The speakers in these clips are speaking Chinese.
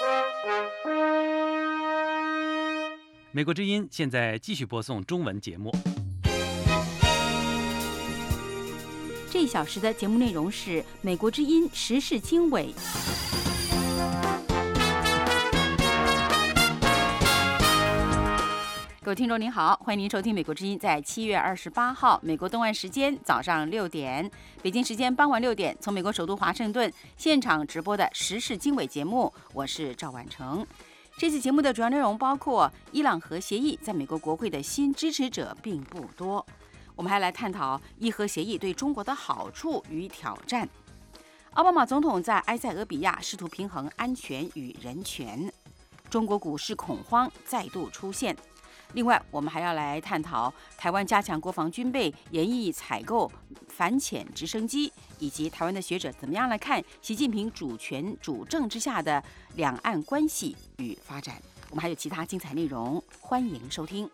美国之音现在继续播送中文节目。 这一小时的节目内容是美国之音时事经纬。各位听众您好，欢迎您收听美国之音在7月28号美国东岸时间早上6点，北京时间傍晚6点，从美国首都华盛顿现场直播的时事经纬节目，我是赵婉成。这次节目的主要内容包括伊朗核协议在美国国会的新支持者并不多，我们还来探讨伊核协议对中国的好处与挑战。奥巴马总统在埃塞俄比亚试图平衡安全与人权，中国股市恐慌再度出现。另外，我们还要来探讨台湾加强国防军备，研议采购反潜直升机，以及台湾的学者怎么样来看习近平主权主政之下的两岸关系与发展。我们还有其他精彩内容，欢迎收听。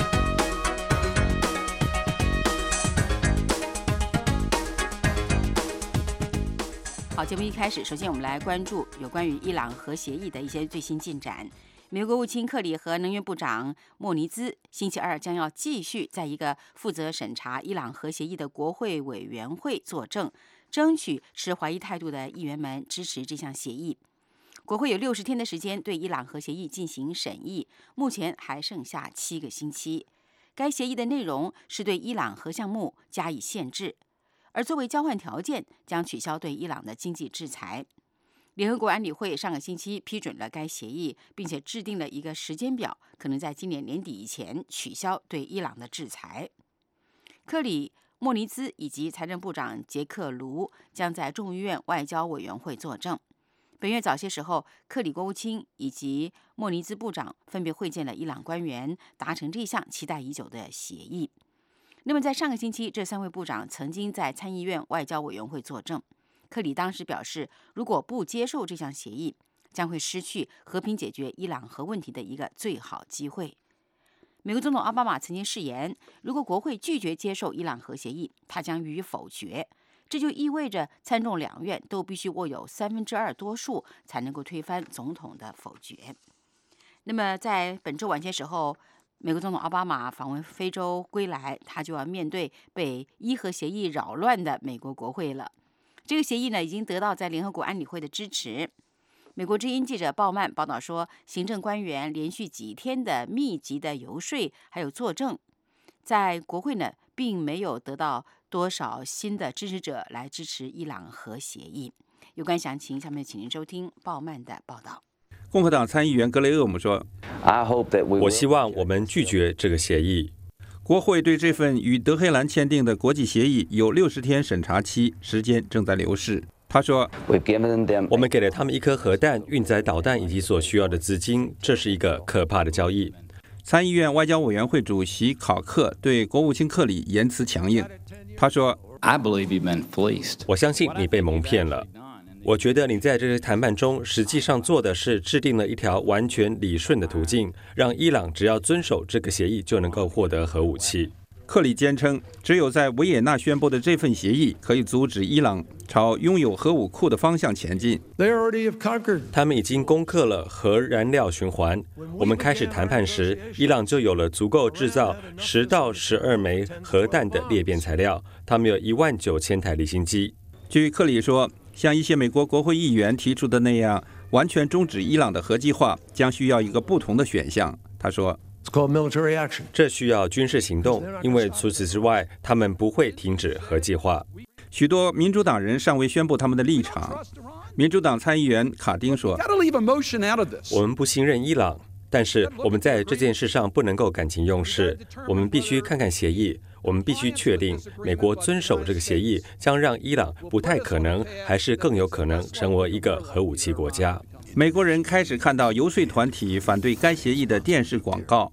好，节目一开始，首先我们来关注有关于伊朗核协议的一些最新进展。美国国务卿克里和能源部长莫尼兹星期二将要继续在一个负责审查伊朗核协议的国会委员会作证，争取持怀疑态度的议员们支持这项协议。国会有60天的时间对伊朗核协议进行审议，目前还剩下7个星期。该协议的内容是对伊朗核项目加以限制，而作为交换条件，将取消对伊朗的经济制裁。联合国安理会上个星期批准了该协议，并且制定了一个时间表，可能在今年年底以前取消对伊朗的制裁。克里、莫尼兹以及财政部长杰克卢将在众议院外交委员会作证。本月早些时候，克里国务卿以及莫尼兹部长分别会见了伊朗官员，达成这项期待已久的协议。那么在上个星期，这3位部长曾经在参议院外交委员会作证。克里当时表示，如果不接受这项协议，将会失去和平解决伊朗核问题的一个最好机会。美国总统奥巴马曾经誓言，如果国会拒绝接受伊朗核协议，他将予以否决。这就意味着参众两院都必须握有2/3多数，才能够推翻总统的否决。那么在本周晚些时候，美国总统奥巴马访问非洲归来，他就要面对被伊核协议扰乱的美国国会了。这个协议呢，已经得到在联合国安理会的支持。美国之音记者鲍曼报道说，行政官员连续几天的密集的游说还有作证，在国会呢，并没有得到多少新的支持者来支持伊朗核协议。有关详情，下面请您收听鲍曼的报道。 共和党参议员格雷厄姆说：“ 我希望我们拒绝这个协议。” 国会对这份与德黑兰签订的国际协议有60天审查期，时间正在流逝。他说：“ 我们给了他们1颗核弹、运载导弹以及所需要的资金，这是一个可怕的交易。” 参议院外交委员会主席考克对国务卿克里言辞强硬。他说：“ 我相信你被蒙骗了。我觉得你在这些谈判中实际上做的是制定了一条完全理顺的途径，让伊朗只要遵守这个协议就能够获得核武器。” 克里坚称，只有在维也纳宣布的这份协议可以阻止伊朗朝拥有核武库的方向前进。 他们已经攻克了核燃料循环。我们开始谈判时，伊朗就有了足够制造10到12枚核弹的裂变材料。他们有19000台离心机。 据克里说，像一些美国国会议员提出的那样，完全终止伊朗的核计划将需要一个不同的选项。他说， 这需要军事行动，因为除此之外，他们不会停止核计划。 许多民主党人尚未宣布他们的立场。民主党参议员卡丁说：“ 我们不信任伊朗，但是我们在这件事上不能够感情用事。我们必须看看协议，我们必须确定美国遵守这个协议，将让伊朗不太可能，还是更有可能成为一个核武器国家。” 美国人开始看到游说团体反对该协议的电视广告。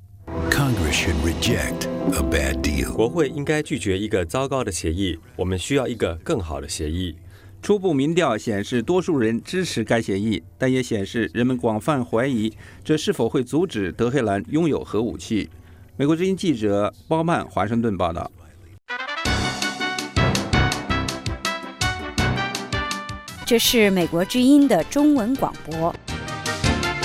国会应该拒绝一个糟糕的协议，我们需要一个更好的协议。 初步民调显示多数人支持该协议，但也显示人们广泛怀疑这是否会阻止德黑兰拥有核武器。美国之音记者包曼华盛顿报道。 这是美国之音的中文广播。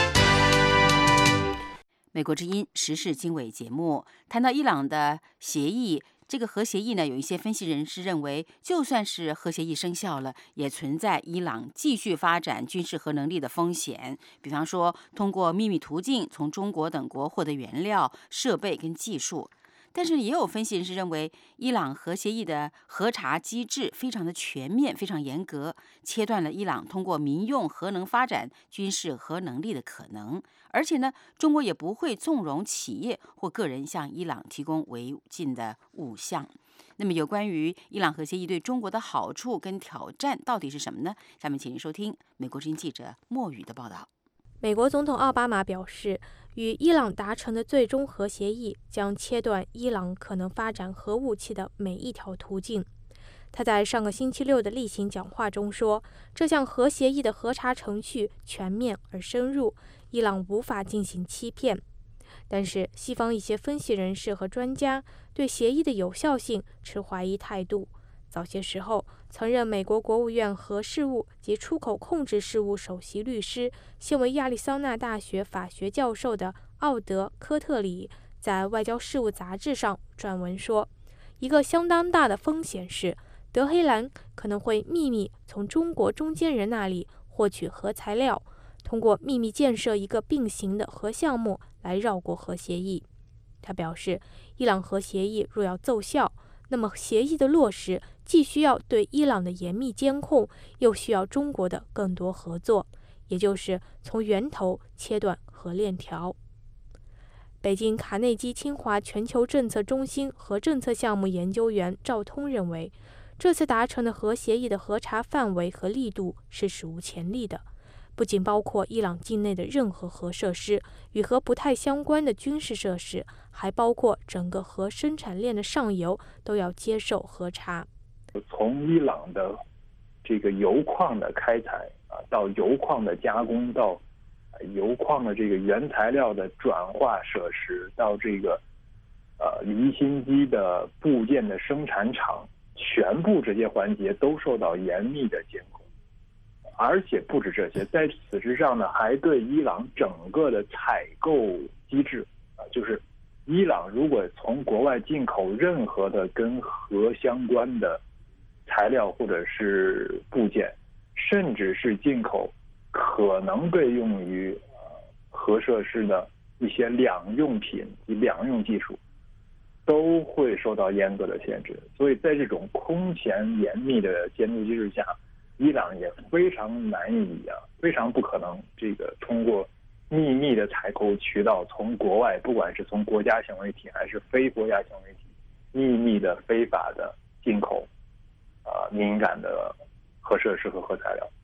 美国之音时事经纬节目谈到伊朗的协议，这个核协议呢，有一些分析人士认为，就算是核协议生效了，也存在伊朗继续发展军事核能力的风险。比方说，通过秘密途径从中国等国获得原料、设备跟技术。但是也有分析人士认为，伊朗核协议的核查机制非常的全面、非常严格，切断了伊朗通过民用核能发展军事核能力的可能。而且呢，中国也不会纵容企业或个人向伊朗提供违禁的物项。那么，有关于伊朗核协议对中国的好处跟挑战到底是什么呢？下面请您收听美国之音记者莫宇的报道。 美国总统奥巴马表示，与伊朗达成的最终核协议将切断伊朗可能发展核武器的每一条途径。他在上个星期六的例行讲话中说，这项核协议的核查程序全面而深入，伊朗无法进行欺骗。但是，西方一些分析人士和专家对协议的有效性持怀疑态度。早些时候，曾任美国国务院核事务及出口控制事务首席律师、现为亚利桑那大学法学教授的奥德·科特里在《外交事务》杂志上撰文说，一个相当大的风险是，德黑兰可能会秘密从中国中间人那里获取核材料，通过秘密建设一个并行的核项目来绕过核协议。他表示，伊朗核协议若要奏效，那么协议的落实既需要对伊朗的严密监控，又需要中国的更多合作，也就是从源头切断核链条。北京卡内基清华全球政策中心核政策项目研究员赵通认为，这次达成的核协议的核查范围和力度是史无前例的，不仅包括伊朗境内的任何核设施，与核不太相关的军事设施，还包括整个核生产链的上游都要接受核查。 从伊朗的这个油矿的开采到油矿的加工，到油矿的这个原材料的转化设施，到这个离心机的部件的生产厂，全部这些环节都受到严密的监控。而且不止这些，在此之上呢，还对伊朗整个的采购机制就是伊朗如果从国外进口任何的跟核相关的材料或者是部件，甚至是进口可能被用于核设施的一些两用品及两用技术，都会受到严格的限制。所以在这种空前严密的监督机制下，伊朗也非常难以非常不可能这个通过秘密的采购渠道从国外，不管是从国家行为体还是非国家行为体，秘密的非法的进口敏感的核设施和核材料。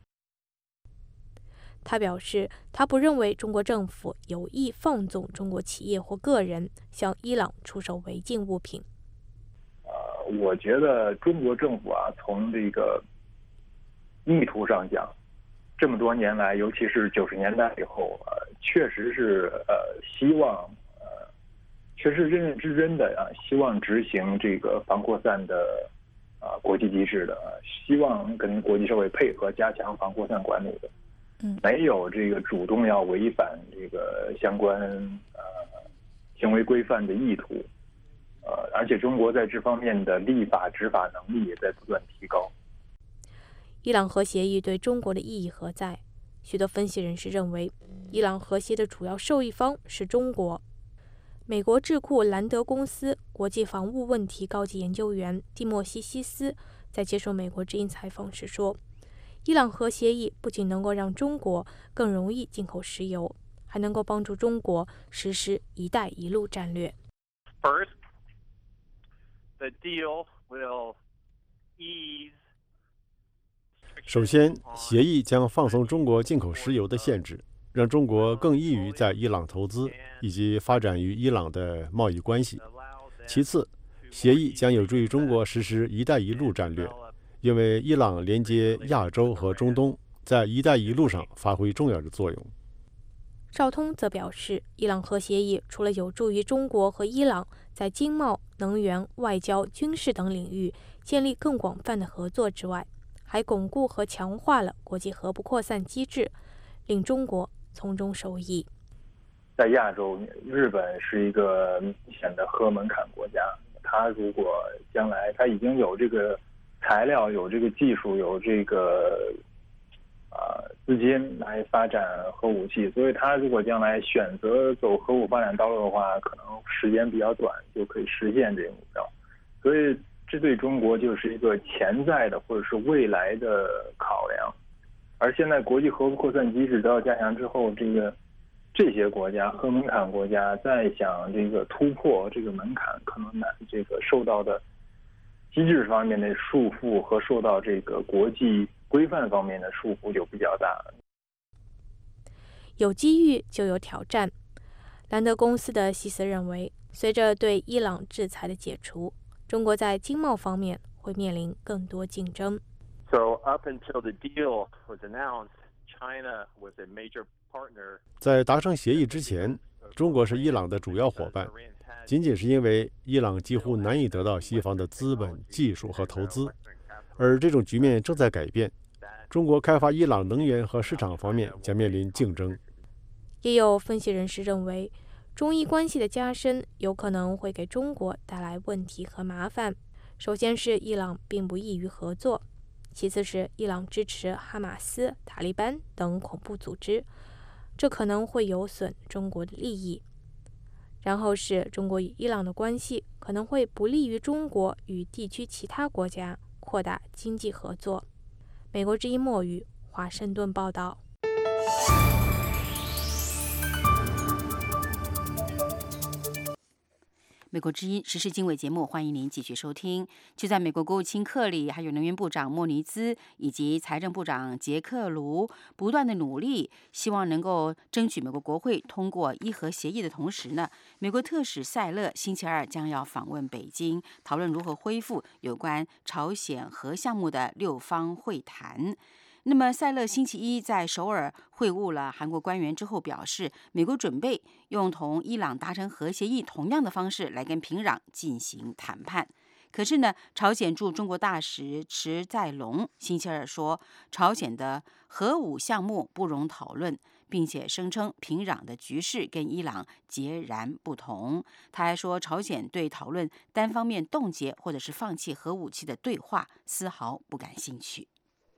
他表示，他不认为中国政府有意放纵中国企业或个人向伊朗出售违禁物品。 我觉得中国政府从这个意图上讲，这么多年来，尤其是90年代以后，确实是希望确实认认真真的希望执行这个防扩散的国际机制的，希望跟国际社会配合，加强防扩散管理的。没有这个主动要违反这个相关行为规范的意图，而且中国在这方面的立法执法能力也在不断提高。 伊朗核协议对中国的意义何在？许多分析人士认为，伊朗核协的主要受益方是中国。美国智库兰德公司国际防务问题高级研究员蒂莫西·西斯在接受美国之音采访时说，伊朗核协议不仅能够让中国更容易进口石油，还能够帮助中国实施“一带一路”战略。 First, the deal will ease 首先，协议将放松中国进口石油的限制，让中国更易于在伊朗投资以及发展与伊朗的贸易关系。其次，协议将有助于中国实施“一带一路”战略，因为伊朗连接亚洲和中东，在“一带一路”上发挥重要的作用。 赵通则表示，伊朗核协议除了有助于中国和伊朗在经贸、能源、外交、军事等领域建立更广泛的合作之外，还巩固和强化了国际核不扩散机制，令中国从中受益。 在亚洲，日本是一个明显的核门槛国家。它如果将来它已经有这个材料、有这个技术、有这个资金来发展核武器，所以它如果将来选择走核武发展道路的话，可能时间比较短就可以实现这个目标。所以这对中国就是一个潜在的或者是未来的考量。而现在国际核扩散机制得到加强之后，这些国家核门槛国家再想这个突破这个门槛，可能这个受到的机制方面的束缚和受到这个国际规范方面的束缚就比较大。 有机遇就有挑战。兰德公司的西斯认为，随着对伊朗制裁的解除，中国在经贸方面会面临更多竞争。 So up until the deal was announced, China was a major partner. 在达成协议之前，中国是伊朗的主要伙伴，仅仅是因为伊朗几乎难以得到西方的资本、技术和投资，而这种局面正在改变。中国开发伊朗能源和市场方面将面临竞争。 也有分析人士认为，中伊关系的加深有可能会给中国带来问题和麻烦。首先是伊朗并不易于合作，其次是伊朗支持哈马斯、塔利班等恐怖组织，这可能会有损中国的利益。然后是中国与伊朗的关系可能会不利于中国与地区其他国家扩大经济合作。美国之音墨语，华盛顿报道。 美国之音时事经纬节目，欢迎您继续收听。就在美国国务卿克里、还有能源部长莫尼兹以及财政部长杰克卢不断的努力，希望能够争取美国国会通过伊核协议的同时呢，美国特使塞勒星期二将要访问北京，讨论如何恢复有关朝鲜核项目的6方会谈。那么，塞勒星期一在首尔会晤了韩国官员之后表示，美国准备用同伊朗达成核协议同样的方式来跟平壤进行谈判。可是呢，朝鲜驻中国大使池在龙星期二说，朝鲜的核武项目不容讨论，并且声称平壤的局势跟伊朗截然不同。他还说，朝鲜对讨论单方面冻结或者是放弃核武器的对话丝毫不感兴趣。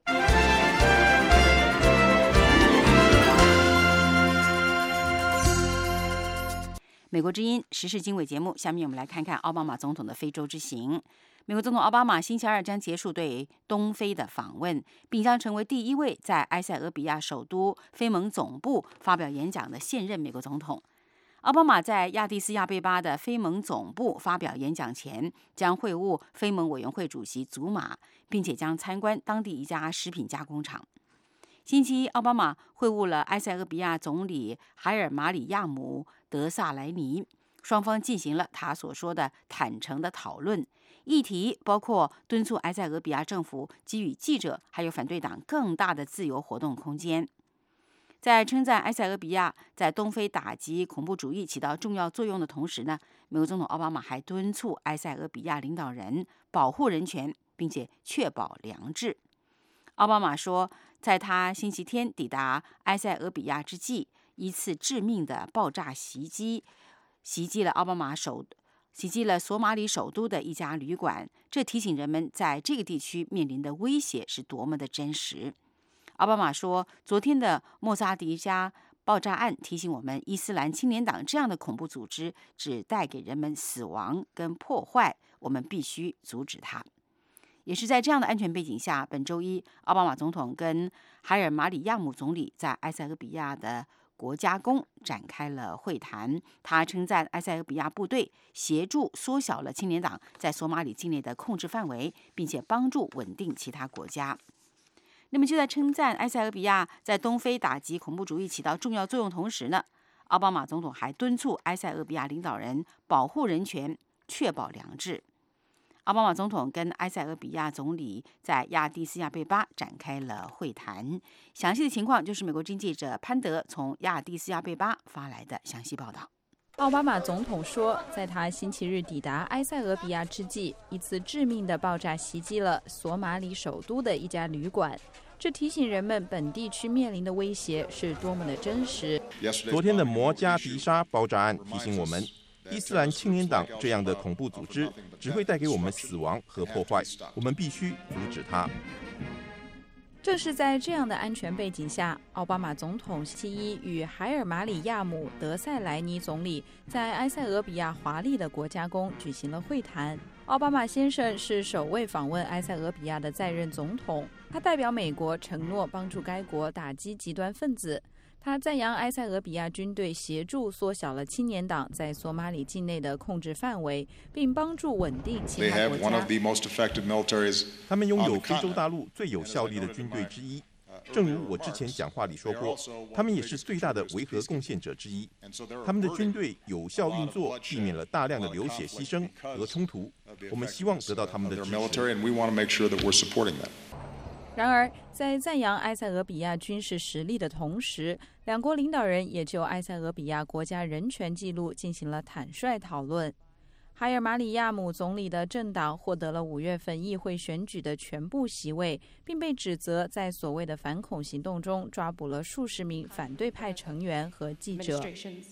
美国之音时事经纬节目，下面我们来看看奥巴马总统的非洲之行。美国总统奥巴马星期二将结束对东非的访问，并将成为第一位在埃塞俄比亚首都非盟总部发表演讲的现任美国总统。奥巴马在亚的斯亚贝巴的非盟总部发表演讲前，将会晤非盟委员会主席祖马，并且将参观当地一家食品加工厂。星期一，奥巴马会晤了埃塞俄比亚总理海尔马里亚姆·德萨莱尼，双方进行了他所说的坦诚的讨论，议题包括敦促埃塞俄比亚政府给予记者还有反对党更大的自由活动空间。在称赞埃塞俄比亚在东非打击恐怖主义起到重要作用的同时呢，美国总统奥巴马还敦促埃塞俄比亚领导人保护人权，并且确保良知。奥巴马说，在他星期天抵达埃塞俄比亚之际，一次致命的爆炸袭击了索马里首都的一家旅馆，这提醒人们在这个地区面临的威胁是多么的真实。奥巴马说，昨天的莫萨迪加爆炸案提醒我们，伊斯兰青年党这样的恐怖组织只带给人们死亡跟破坏，我们必须阻止它。也是在这样的安全背景下，本周一，奥巴马总统跟海尔马里亚姆总理在埃塞俄比亚的国家宫展开了会谈。他称赞埃塞俄比亚部队协助缩小了青年党在索马里境内的控制范围，并且帮助稳定其他国家。那么就在称赞埃塞俄比亚在东非打击恐怖主义起到重要作用同时呢，奥巴马总统还敦促埃塞俄比亚领导人保护人权，确保良知。奥巴马总统跟埃塞俄比亚总理在亚的斯亚贝巴展开了会谈。详细的情况就是美国经济记者潘德从亚的斯亚贝巴发来的详细报道。 奥巴马总统说，在他星期日抵达埃塞俄比亚之际，一次致命的爆炸袭击了索马里首都的一家旅馆， 这提醒人们本地区面临的威胁是多么的真实。 昨天的摩加迪沙爆炸案提醒我们，伊斯兰青年党这样的恐怖组织只会带给我们死亡和破坏，我们必须阻止它。 正是在这样的安全背景下，奥巴马总统星期一与海尔马里亚姆·德塞莱尼总理在埃塞俄比亚华丽的国家宫举行了会谈。奥巴马先生是首位访问埃塞俄比亚的在任总统，他代表美国承诺帮助该国打击极端分子。他赞扬埃塞俄比亚军队协助缩小了青年党在索马里境内的控制范围，并帮助稳定其他国家。 他们拥有非洲大陆最有效力的军队之一，正如我之前讲话里说过，他们也是最大的维和贡献者之一。他们的军队有效运作，避免了大量的流血牺牲和冲突。我们希望得到他们的支持。 然而，在赞扬埃塞俄比亚军事实力的同时，两国领导人也就埃塞俄比亚国家人权记录进行了坦率讨论。海尔马里亚姆总理的政党获得了5月份议会选举的全部席位，并被指责在所谓的反恐行动中抓捕了数十名反对派成员和记者。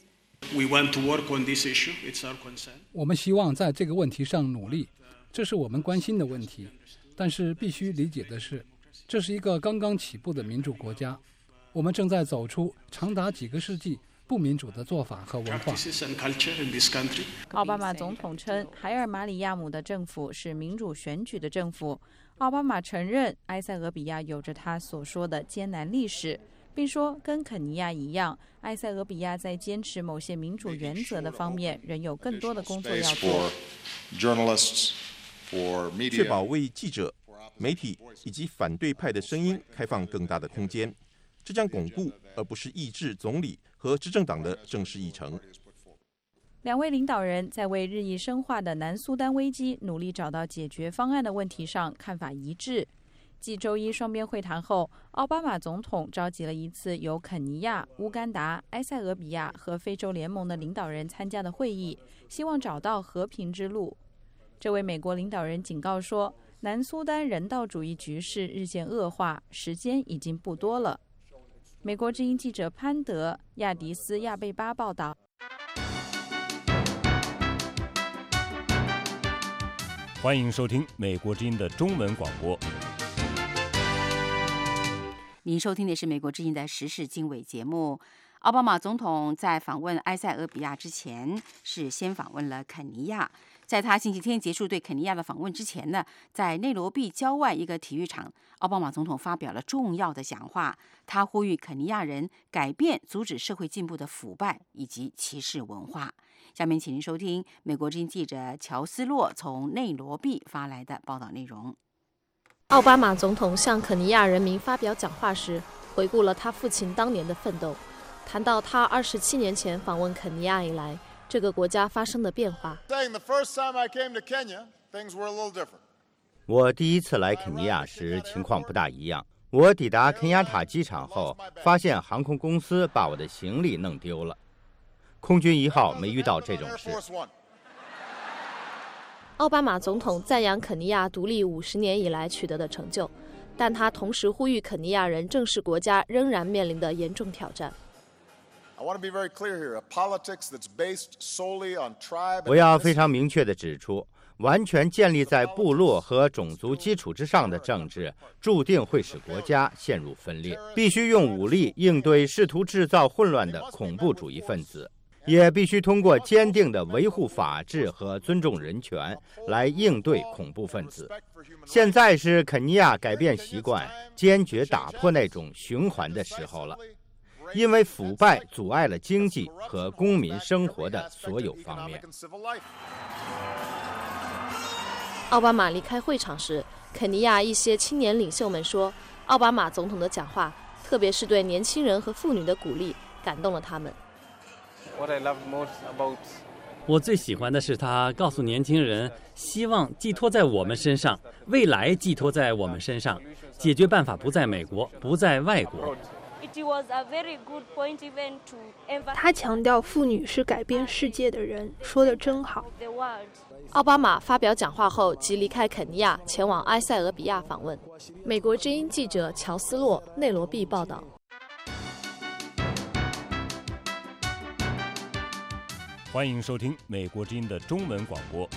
我们希望在这个问题上努力，这是我们关心的问题。但是必须理解的是，这是一个刚刚起步的民主国家，我们正在走出长达几个世纪不民主的做法和文化。 奥巴马总统称，海尔马里亚姆的政府是民主选举的政府。奥巴马承认埃塞俄比亚有着他所说的艰难历史，并说跟肯尼亚一样，埃塞俄比亚在坚持某些民主原则的方面仍有更多的工作要做。 确保为记者、媒体以及反对派的声音开放更大的空间，这将巩固而不是抑制总理和执政党的正式议程。 两位领导人在为日益深化的南苏丹危机努力找到解决方案的问题上看法一致。继周一双边会谈后，奥巴马总统召集了一次由肯尼亚、乌干达、埃塞俄比亚和非洲联盟的领导人参加的会议，希望找到和平之路。这位美国领导人警告说，南苏丹人道主义局势日渐恶化，时间已经不多了。美国之音记者潘德·亚迪斯·亚贝巴报道。 欢迎收听美国之音的中文广播。 您收听的是美国之音的时事经纬节目。奥巴马总统在访问埃塞俄比亚之前，是先访问了肯尼亚。在他星期天结束对肯尼亚的访问之前呢，在内罗毕郊外一个体育场，奥巴马总统发表了重要的讲话。他呼吁肯尼亚人改变阻止社会进步的腐败以及歧视文化。下面请您收听美国之音记者乔斯洛从内罗毕发来的报道内容。 奥巴马总统向肯尼亚人民发表讲话时，回顾了他父亲当年的奋斗，谈到他27年前访问肯尼亚以来，这个国家发生的变化。 我第一次来肯尼亚时情况不大一样。我抵达肯亚塔机场后，发现航空公司把我的行李弄丢了。空军1号没遇到这种事。 奥巴马总统赞扬肯尼亚独立50年以来取得的成就，但他同时呼吁肯尼亚人正视国家仍然面临的严重挑战。 我要非常明确地指出，完全建立在部落和种族基础之上的政治，注定会使国家陷入分裂。必须用武力应对试图制造混乱的恐怖主义分子，也必须通过坚定地维护法治和尊重人权来应对恐怖分子。现在是肯尼亚改变习惯、坚决打破那种循环的时候了。因为腐败阻碍了经济和公民生活的所有方面。 奥巴马离开会场时，肯尼亚一些青年领袖们说，奥巴马总统的讲话，特别是对年轻人和妇女的鼓励，感动了他们。 我最喜欢的是他告诉年轻人，希望寄托在我们身上，未来寄托在我们身上，解决办法不在美国，不在外国。 他强调妇女是改变世界的人，说得真好。 奥巴马发表讲话后即离开肯尼亚，前往埃塞俄比亚访问。美国之音记者乔斯洛内罗毕报道。 欢迎收听美国之音的中文广播。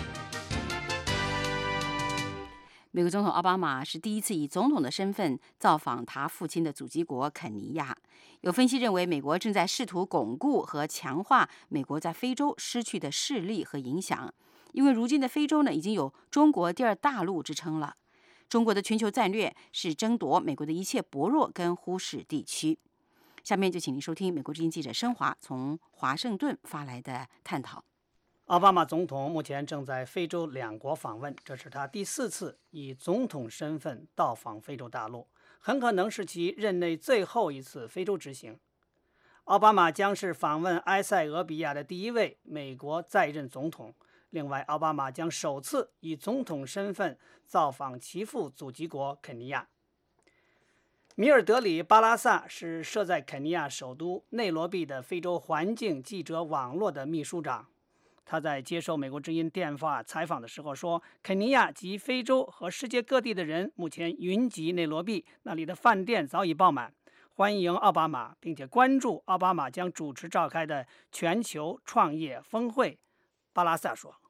美国总统奥巴马是第一次以总统的身份造访他父亲的祖籍国肯尼亚。有分析认为，美国正在试图巩固和强化美国在非洲失去的势力和影响，因为如今的非洲呢，已经有中国第二大陆之称了。中国的全球战略是争夺美国的一切薄弱跟忽视地区。下面就请您收听美国之音记者申华从华盛顿发来的探讨。 奥巴马总统目前正在非洲2国访问，这是他第4次以总统身份到访非洲大陆，很可能是其任内最后一次非洲之行。奥巴马将是访问埃塞俄比亚的第1位美国在任总统。另外，奥巴马将首次以总统身份造访其父祖籍国肯尼亚。米尔德里·巴拉萨是设在肯尼亚首都内罗毕的非洲环境记者网络的秘书长。他在接受美国之音电话采访的时候说，肯尼亚及非洲和世界各地的人目前云集内罗毕，那里的饭店早已爆满，欢迎奥巴马，并且关注奥巴马将主持召开的全球创业峰会。巴拉萨说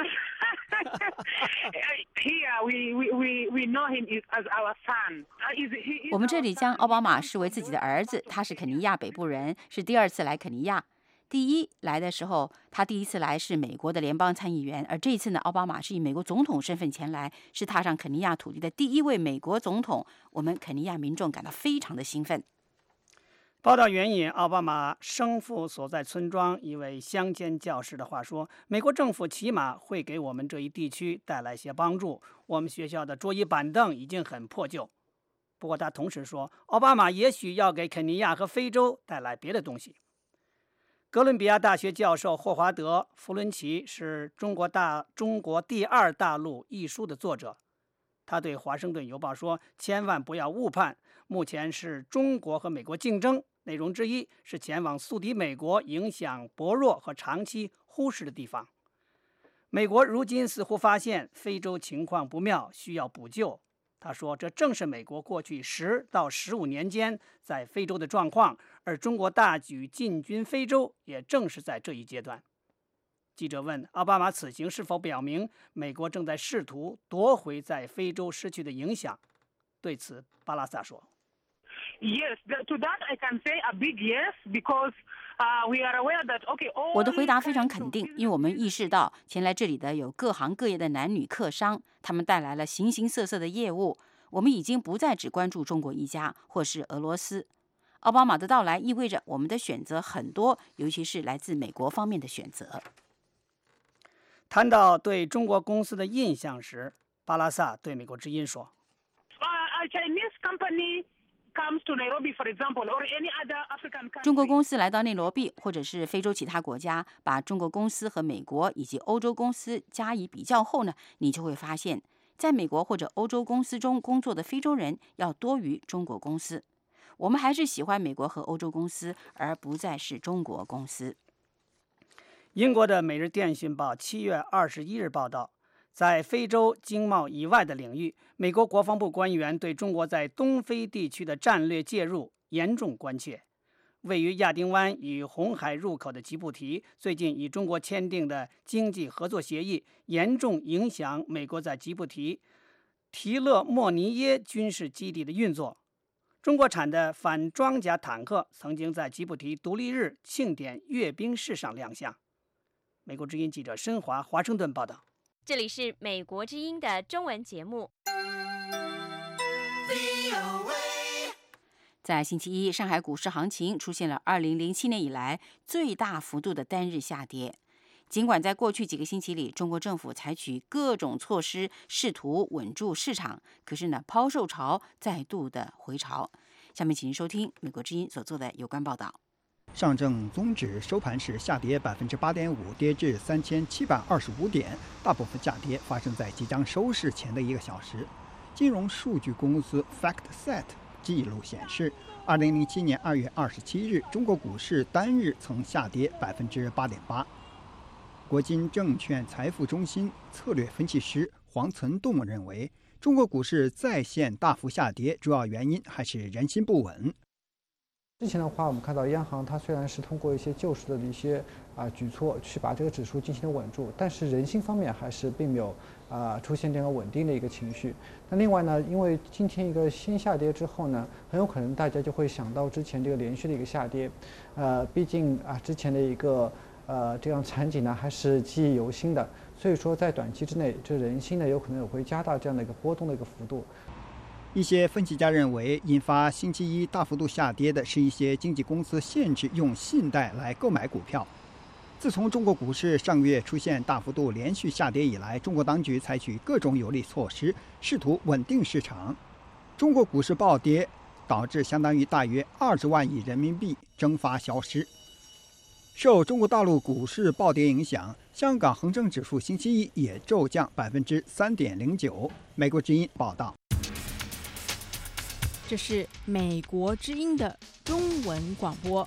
我们这里将奥巴马视为自己的儿子，他是肯尼亚北部人，是第2次来肯尼亚。第一来的时候，他第1次来是美国的联邦参议员，而这一次呢，奥巴马是以美国总统身份前来，是踏上肯尼亚土地的第1位美国总统。我们肯尼亚民众感到非常的兴奋。 报道援引奥巴马生父所在村庄一位乡间教师的话说，美国政府起码会给我们这一地区带来些帮助，我们学校的桌椅板凳已经很破旧。不过他同时说，奥巴马也许要给肯尼亚和非洲带来别的东西。哥伦比亚大学教授霍华德·弗伦奇是中国第2大陆一书的作者。他对《华盛顿邮报》说，千万不要误判，目前是中国和美国竞争，内容之一是前往宿敌美国影响薄弱和长期忽视的地方。美国如今似乎发现非洲情况不妙，需要补救。他说，这正是美国过去10到15年间在非洲的状况，而中国大举进军非洲也正是在这一阶段。记者问奥巴马此行是否表明美国正在试图夺回在非洲失去的影响。对此，巴拉萨说 Yes, to that I can say a big yes, because we are aware that okay. 我的回答非常肯定，因为我们意识到前来这里的有各行各业的男女客商，他们带来了形形色色的业务。我们已经不再只关注中国一家或是俄罗斯。奥巴马的到来意味着我们的选择很多，尤其是来自美国方面的选择。 谈到对中国公司的印象时，巴拉萨对美国之音说 ：“A Chinese company comes to Nairobi, for example, or any other African country。” 中国公司来到内罗毕，或者是非洲其他国家，把中国公司和美国以及欧洲公司加以比较后呢，你就会发现，在美国或者欧洲公司中工作的非洲人要多于中国公司。我们还是喜欢美国和欧洲公司，而不再是中国公司。 英国的《每日电讯报》7月21日报道，在非洲经贸以外的领域，美国国防部官员对中国在东非地区的战略介入严重关切。位于亚丁湾与红海入口的吉布提最近与中国签订的经济合作协议，严重影响美国在吉布提提勒莫尼耶军事基地的运作。中国产的反装甲坦克曾经在吉布提独立日庆典阅兵式上亮相。美国之音记者申华华盛顿报道。 这里是美国之音的中文节目。 在星期一，上海股市行情出现了2007年以来最大幅度的单日下跌。尽管在过去几个星期里，中国政府采取各种措施试图稳住市场，可是呢，抛售潮再度的回潮。下面请您收听美国之音所做的有关报道。 上证综指收盘时下跌8.5%，跌至3725点，大部分下跌发生在即将收市前的1个小时。金融数据公司 FactSet 记录显示，2007年2月27日，中国股市单日曾下跌8.8%。国金证券财富中心策略分析师黄存栋认为，中国股市再现大幅下跌，主要原因还是人心不稳。 之前的话，我们看到央行它虽然是通过一些救市的一些举措去把这个指数进行了稳住，但是人心方面还是并没有出现这样稳定的一个情绪。那另外呢，因为今天一个先下跌之后呢，很有可能大家就会想到之前这个连续的一个下跌，毕竟之前的一个这样场景呢还是记忆犹新的，所以说在短期之内，这人心呢有可能也会加大这样的一个波动的一个幅度。 一些分析家认为，引发星期一大幅度下跌的是一些经纪公司限制用信贷来购买股票。自从中国股市上个月出现大幅度连续下跌以来，中国当局采取各种有力措施，试图稳定市场。中国股市暴跌，导致相当于大约20万亿人民币蒸发消失。受中国大陆股市暴跌影响，香港恒生指数星期一也骤降3.09%。美国之音报道。 这是美国之音的中文广播。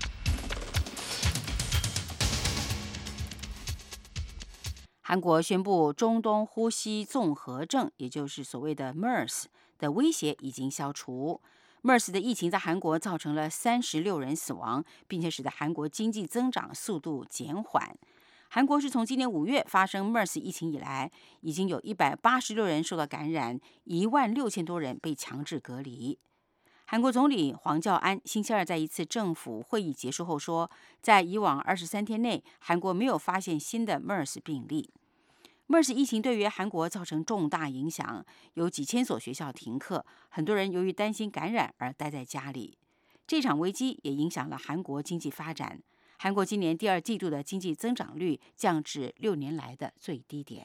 韩国宣布中东呼吸综合症，也就是所谓的 MERS 的威胁已经消除。MERS 的疫情在韩国造成了36人死亡，并且使得韩国经济增长速度减缓。韩国是从今年5月发生 MERS 疫情以来，已经有186人受到感染，16000多人被强制隔离。韩国总理黄教安星期二在一次政府会议结束后说，在以往23天内，韩国没有发现新的 MERS 病例。MERS 疫情对于韩国造成重大影响，有几千所学校停课，很多人由于担心感染而待在家里。这场危机也影响了韩国经济发展。韩国今年第2季度的经济增长率降至6年来的最低点。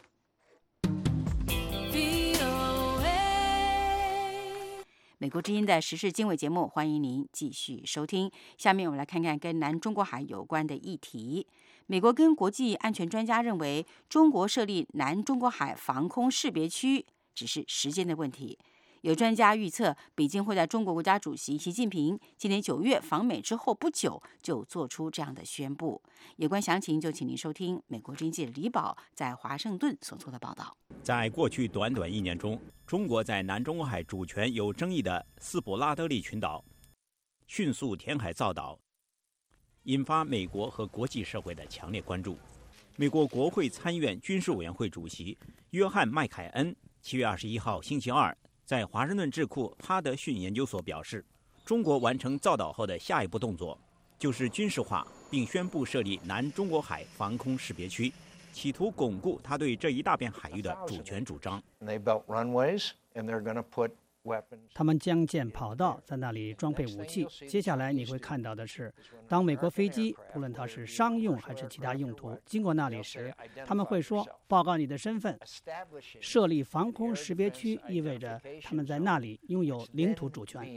美国之音的时事经纬节目，欢迎您继续收听。下面我们来看看跟南中国海有关的议题。美国跟国际安全专家认为，中国设立南中国海防空识别区只是时间的问题。有专家预测，北京会在中国国家主席习近平今年9月访美之后不久就做出这样的宣布。有关详情，就请您收听美国经济李宝在华盛顿所做的报道。 在过去短短1年中，中国在南中国海主权有争议的斯普拉德利群岛迅速填海造岛，引发美国和国际社会的强烈关注。美国国会参议院军事委员会主席约翰·麦凯恩7月21号星期二在华盛顿智库哈德逊研究所表示，中国完成造岛后的下一步动作就是军事化，并宣布设立南中国海防空识别区，企图巩固他对这一大片海域的主权主张。 他们将建跑道，在那里装备武器。接下来你会看到的是，当美国飞机，不论它是商用还是其他用途，经过那里时，他们会说：“报告你的身份。”设立防空识别区意味着他们在那里拥有领土主权。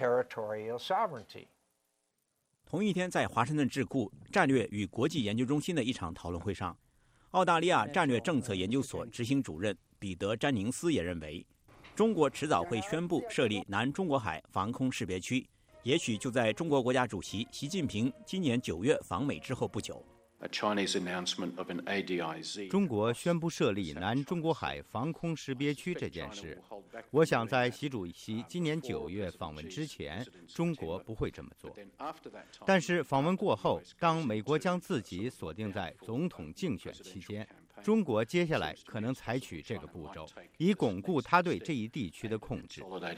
同一天，在华盛顿智库战略与国际研究中心的一场讨论会上，澳大利亚战略政策研究所执行主任彼得·詹宁斯也认为，中国迟早会宣布设立南中国海防空识别区，也许就在中国国家主席习近平今年9月访美之后不久。 中国宣布设立南中国海防空识别区这件事，我想在习主席今年9月访问之前，中国不会这么做。但是访问过后，当美国将自己锁定在总统竞选期间，中国接下来可能采取这个步骤，以巩固他对这一地区的控制。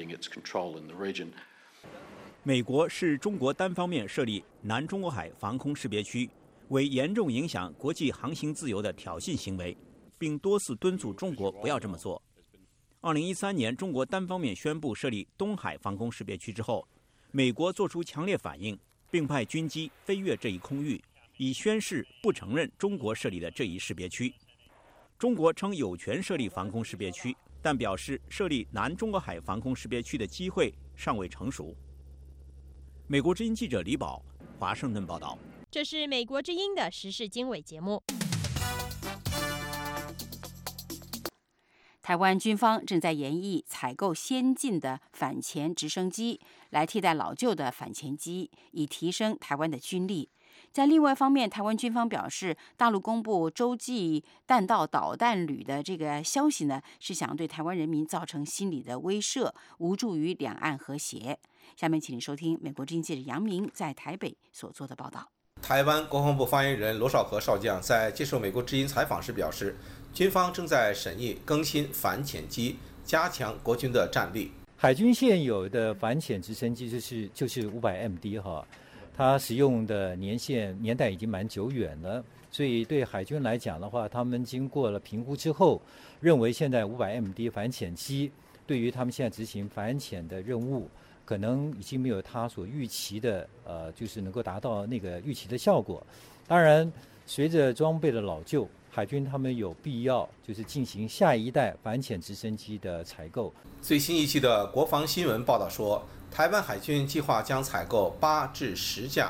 美国视中国单方面设立南中国海防空识别区为严重影响国际航行自由的挑衅行为，并多次敦促中国不要这么做。2013年，中国单方面宣布设立东海防空识别区之后，美国做出强烈反应，并派军机飞越这一空域，以宣示不承认中国设立的这一识别区。中国称有权设立防空识别区，但表示设立南中国海防空识别区的机会尚未成熟。美国之音记者李宝，华盛顿报道。 这是美国之音的时事经纬节目。 台湾军方正在研议采购先进的反潜直升机，来替代老旧的反潜机，以提升台湾的军力。在另外一方面，台湾军方表示，大陆公布洲际弹道导弹旅的这个消息呢，是想对台湾人民造成心理的威慑，无助于两岸和谐。下面请您收听美国之音记者杨明在台北所做的报道。 台湾国防部发言人罗绍和少将在接受美国之音采访时表示，军方正在审议更新反潜机，加强国军的战力。 海军现有的反潜直升机就是500MD 哈，它使用的年代已经蛮久远了，所以对海军来讲的话，他们经过了评估之后，认为现在500MD 反潜机对于他们现在执行反潜的任务，可能已经没有他所预期的，就是能够达到那个预期的效果。当然，随着装备的老旧，海军他们有必要就是进行下一代反潜直升机的采购。 最新一期的国防新闻报道说，台湾海军计划将采购8至10架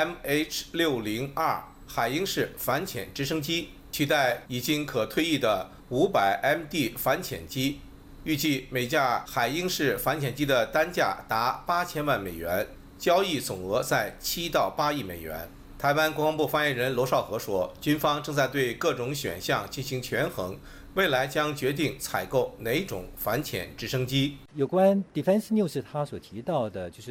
MH-60R 海鹰式反潜直升机，取代已经可退役的500MD 反潜机。预计每架海鹰式反潜机的单价达8000万美元，交易总额在7到8亿美元。台湾国防部发言人罗绍和说，军方正在对各种选项进行权衡，未来将决定采购哪种反潜直升机。 有关 Defense News 他所提到的，就是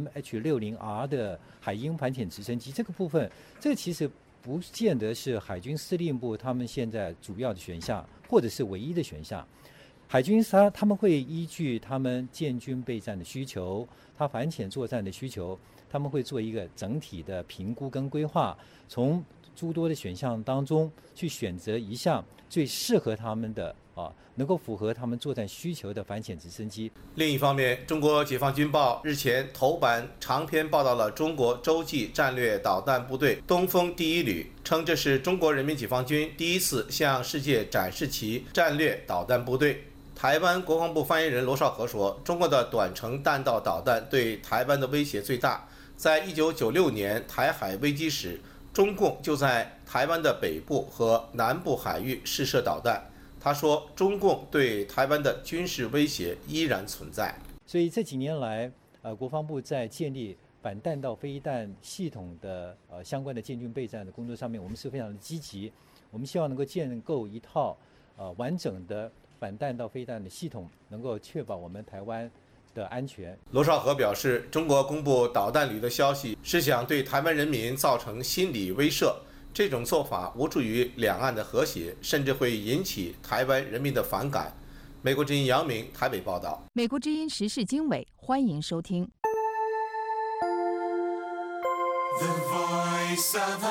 MH-60R 的海鹰反潜直升机这个部分，这个其实不见得是海军司令部他们现在主要的选项，或者是唯一的选项。海军他们会依据他们建军备战的需求，他反潜作战的需求，他们会做一个整体的评估跟规划，从诸多的选项当中去选择一项最适合他们的能够符合他们作战需求的反潜直升机。 另一方面，中国解放军报日前头版长篇报道了中国洲际战略导弹部队东风第一旅，称这是中国人民解放军第一次向世界展示其战略导弹部队。台湾国防部发言人罗绍和说，中国的短程弹道导弹对台湾的威胁最大。在1996年台海危机时，中共就在台湾的北部和南部海域试射导弹。他说，中共对台湾的军事威胁依然存在。 所以这几年来，国防部在建立反弹道飞弹系统的相关的建军备战的工作上面，我们是非常的积极。我们希望能够建构一套完整的反弹道飞弹的系统，能够确保我们台湾的安全。 罗绍和表示，中国公布导弹旅的消息是想对台湾人民造成心理威慑，这种做法无助于两岸的和谐，甚至会引起台湾人民的反感。美国之音杨明台北报道。 美国之音时事经纬，欢迎收听。The Voice of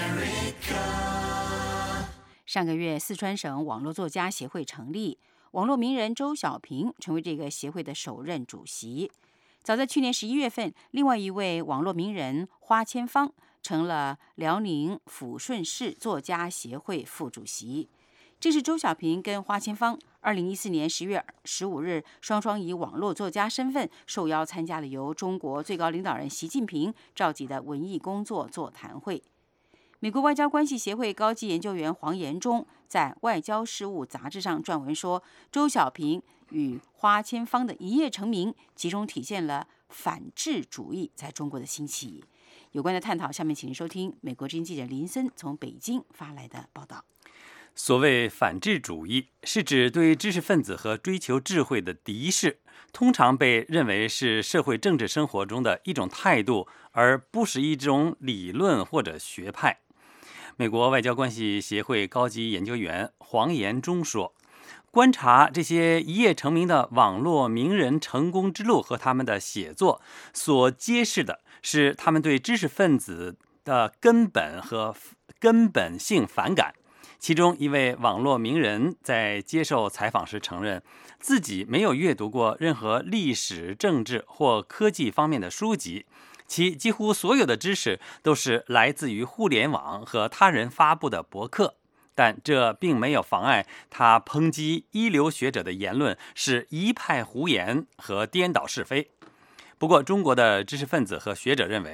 America。上个月，四川省网络作家协会成立，网络名人周小平成为这个协会的首任主席。早在去年11月份，另外一位网络名人花千芳成了辽宁抚顺市作家协会副主席。这是周小平跟花千芳2014年10月15日双双以网络作家身份受邀参加了由中国最高领导人习近平召集的文艺工作座谈会。美国外交关系协会高级研究员黄延忠在《外交事务》杂志上撰文说，周小平与花千芳的一夜成名，其中体现了反智主义在中国的兴起。有关的探讨，下面请您收听美国之音记者林森从北京发来的报道。 所谓反智主义，是指对知识分子和追求智慧的敌视，通常被认为是社会政治生活中的一种态度，而不是一种理论或者学派。美国外交关系协会高级研究员黄延忠说，观察这些一夜成名的网络名人成功之路和他们的写作，所揭示的是他们对知识分子的根本性反感。其中一位网络名人在接受采访时承认，自己没有阅读过任何历史、政治或科技方面的书籍，其几乎所有的知识都是来自于互联网和他人发布的博客。但这并没有妨碍他抨击一流学者的言论是一派胡言和颠倒是非。不过，中国的知识分子和学者认为，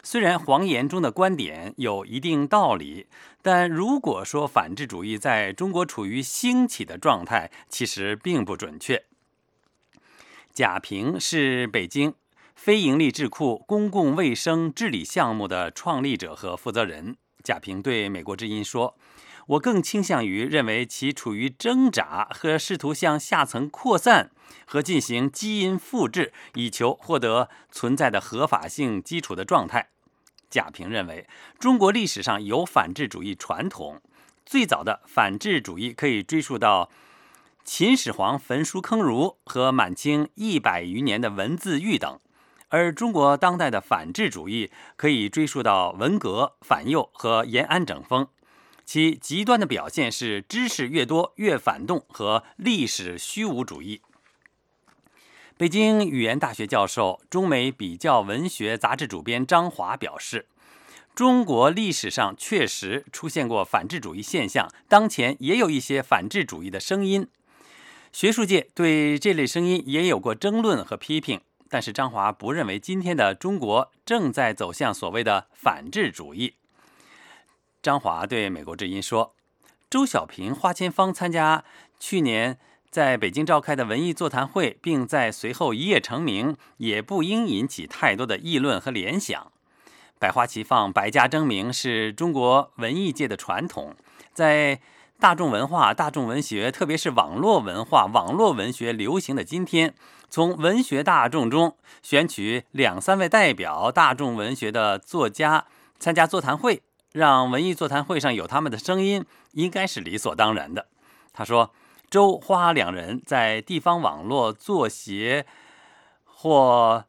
虽然谎言中的观点有一定道理，但如果说反智主义在中国处于兴起的状态，其实并不准确。贾平是北京非营利智库公共卫生治理项目的创立者和负责人。贾平对美国之音说，我更倾向于认为其处于挣扎和试图向下层扩散和进行基因复制，以求获得存在的合法性基础的状态。贾平认为，中国历史上有反智主义传统，最早的反智主义可以追溯到秦始皇焚书坑儒和满清100余年的文字狱等，而中国当代的反智主义可以追溯到文革、反右和延安整风。其极端的表现是知识越多越反动和历史虚无主义。北京语言大学教授、中美比较文学杂志主编张华表示，中国历史上确实出现过反智主义现象，当前也有一些反智主义的声音。学术界对这类声音也有过争论和批评，但是张华不认为今天的中国正在走向所谓的反智主义。张华对美国之音说，周小平、花千芳参加去年在北京召开的文艺座谈会，并在随后一夜成名，也不应引起太多的议论和联想。百花齐放、百家争鸣是中国文艺界的传统，在大众文化、大众文学，特别是网络文化、网络文学流行的今天，从文学大众中选取2-3位代表大众文学的作家参加座谈会，让文艺座谈会上有他们的声音，应该是理所当然的。他说，周花两人在地方网络作协或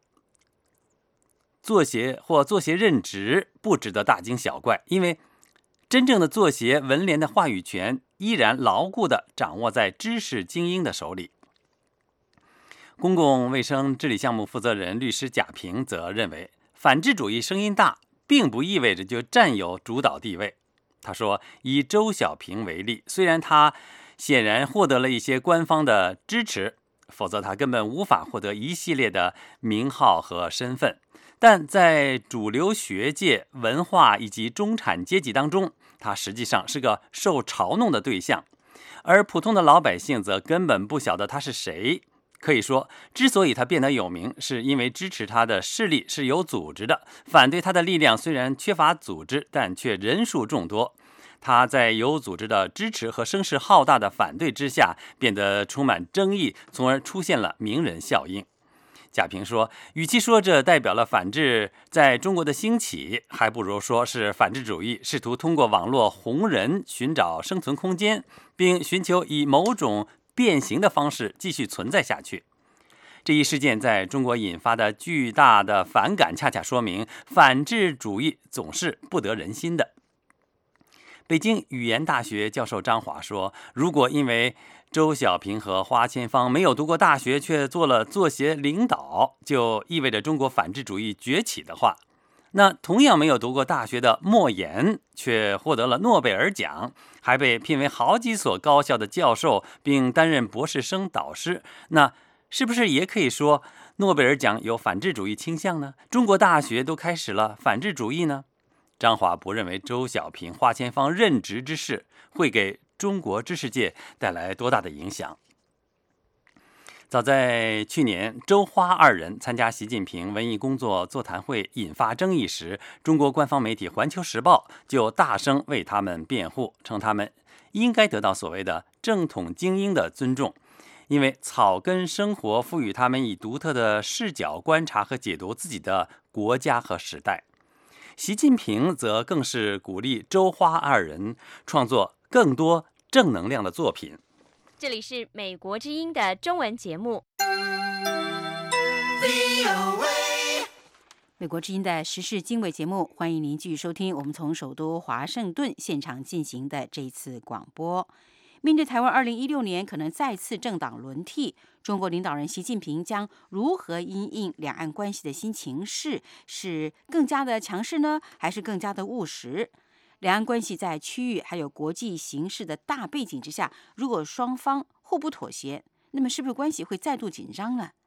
作协任职，不值得大惊小怪，因为真正的作协文联的话语权依然牢固地掌握在知识精英的手里。公共卫生治理项目负责人律师贾平则认为，反智主义声音大并不意味着就占有主导地位。他说，以周小平为例，虽然他显然获得了一些官方的支持，否则他根本无法获得一系列的名号和身份，但在主流学界、文化以及中产阶级当中，他实际上是个受嘲弄的对象，而普通的老百姓则根本不晓得他是谁。可以说，之所以他变得有名，是因为支持他的势力是有组织的，反对他的力量虽然缺乏组织，但却人数众多。他在有组织的支持和声势浩大的反对之下，变得充满争议，从而出现了名人效应。贾平说，与其说这代表了反智在中国的兴起，还不如说是反智主义试图通过网络红人寻找生存空间，并寻求以某种变形的方式继续存在下去。这一事件在中国引发的巨大的反感，恰恰说明反智主义总是不得人心的。北京语言大学教授张华说，如果因为周小平和花千芳没有读过大学却做了作协领导，就意味着中国反智主义崛起的话，那同样没有读过大学的莫言却获得了诺贝尔奖，还被聘为好几所高校的教授，并担任博士生导师，那是不是也可以说诺贝尔奖有反智主义倾向呢？中国大学都开始了反智主义呢？张华不认为周小平、花千芳任职之事会给中国知识界带来多大的影响。早在去年，周花二人参加习近平文艺工作座谈会引发争议时，中国官方媒体《环球时报》就大声为他们辩护，称他们应该得到所谓的正统精英的尊重，因为草根生活赋予他们以独特的视角观察和解读自己的国家和时代。习近平则更是鼓励周花二人创作更多正能量的作品。 这里是美国之音的中文节目。 美国之音的时事经纬节目，欢迎您继续收听我们从首都华盛顿现场进行的这一次广播。面对台湾2016年可能再次政党轮替，中国领导人习近平将如何因应两岸关系的新情势？是更加的强势呢，还是更加的务实？两岸关系在区域还有国际形势的大背景之下，如果双方互不妥协，那么是不是关系会再度紧张呢？